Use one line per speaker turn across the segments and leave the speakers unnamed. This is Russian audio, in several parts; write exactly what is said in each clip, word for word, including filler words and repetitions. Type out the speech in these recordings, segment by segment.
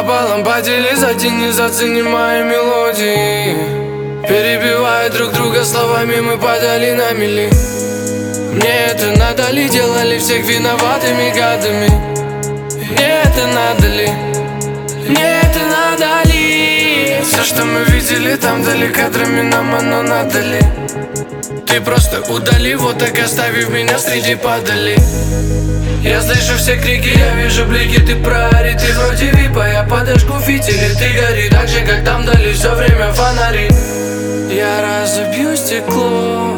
пополам поделись, один не зацени мои мелодии. Перебивая друг друга словами, мы падали на мели. Мне это надо ли, делали всех виноватыми гадами? Мне это надо ли? Мне это надо ли? Все, что мы видели там вдали кадрами, нам оно надо ли? Ты просто удали, вот так оставив меня среди падали. Я слышу все крики, я вижу блики, ты прорит. Ты вроде випа, я подожгу фитили. Ты гори так же, как там дали все время фонари. Я разобью стекло.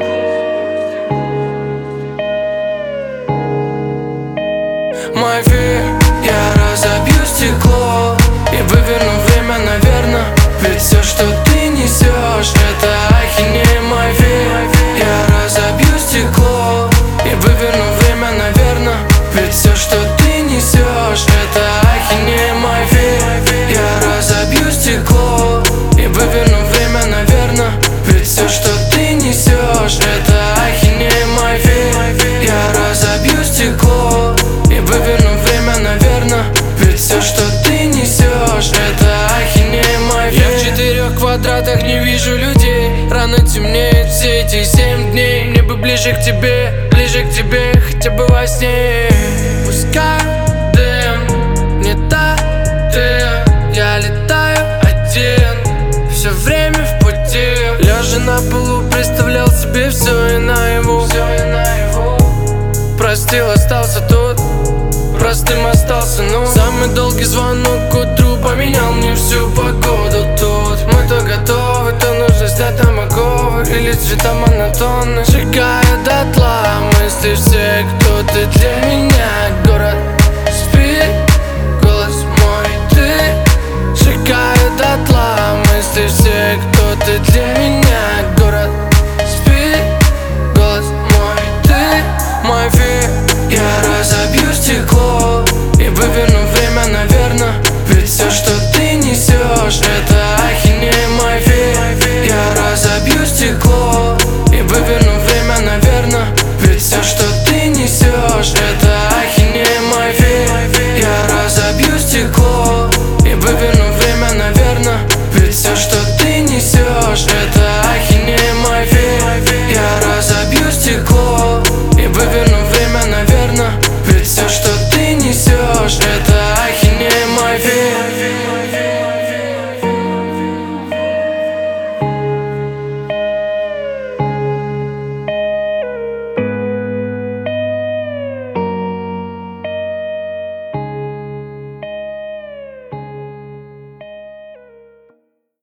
Мой фир, я разобью стекло и выверну время, наверное. Ведь все, что ты несешь, это ахинея, мой фир. Я разобью стекло и выверну время, наверное. Ведь все, что ты несешь, это ахинея, мой фир. Я разобью стекло и выверну время, наверное. Ведь все, что ты несешь, это ахинея, мой фир. Я разобью стекло и выверну время, наверное. Ведь все, что ты несешь, это ахинея, мой фир. Я в четырех квадратах не вижу людей. Рано темнеет все эти семь дней. Мне бы ближе к тебе, ближе к тебе, хотя бы во сне. Пускай дым, не та ты. Я летаю один, все время в пути. Лежа на полу, представлял себе все и наяву. Простил, остался тут, простым остался, ну. Самый долгий звонок к утру поменял мне всю погоду тут. Мы то готовы, то нужно снять там оковы или цвета монотонны. Сжигая дотла мысли все, кто ты для